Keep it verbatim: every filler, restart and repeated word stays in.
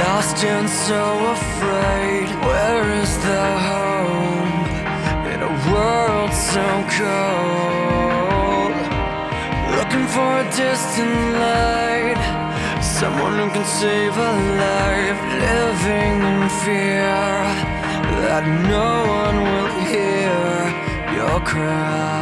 lost and so afraid. Where is the hope in a world so cold? Looking for a distant light, someone who can save a life. Living in fear that no one will hear your cry.